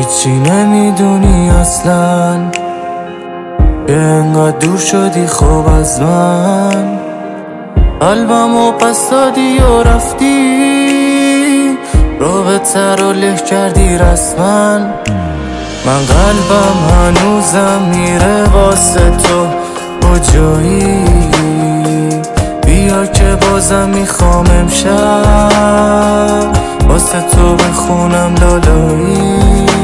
هیچی نمیدونی اصلا، که انقدر دور شدی خوب از من. قلبمو پس دادی و رفتی، رابطه رو له کردی رسما. من قلبم هنوزم میره واسه تو، کجایی؟ بیا که بازم میخوام امشب واسه تو بخونم لالایی.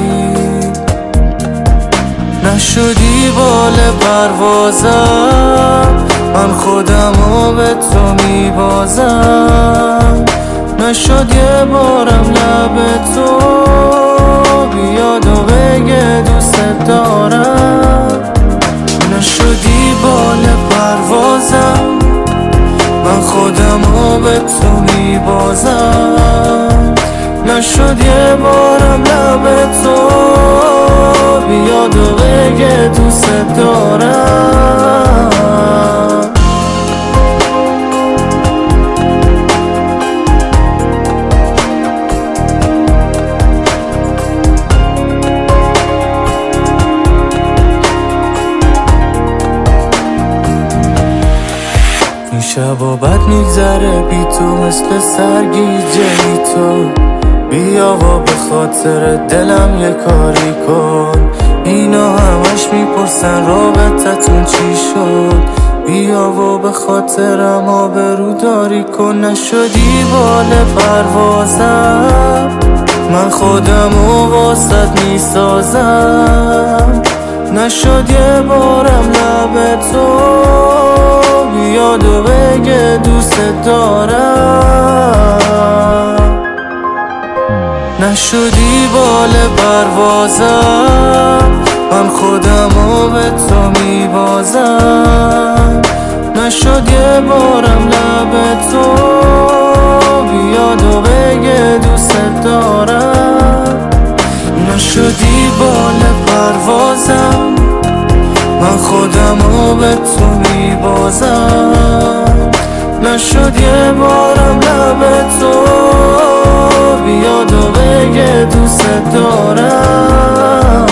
نشدی بال پروازم، من خودمو به تو میبازم. نشد یه بارم لب تو بیاد و بگه دوست دارم. نشدی بال پروازم، من خودمو به تو میبازم. نشد یه بارم لب تو بیاد و بگه دوست دارم. این شبا بد میگذره بی تو، مثل سرگیجه تو. بیا و به خاطر دلم یه کاری کن. اینا همش میپرسن رابطتون چی شد. بیا و به خاطرم آبروداری کن. نشدی بال پروازم، من خودمو واسط میسازم. نشد یه بارم لب تو بیاد و بگه دوست دارم. نشدی بال پروازم، من خودمو به تو میبازم. نشد یه بارم لب تو بیاد و بگه دوست دارم. نشدی بال پروازم، من خودمو به تو میبازم. نشد یه بارم لب تو بیاد و بگه دوست دارم.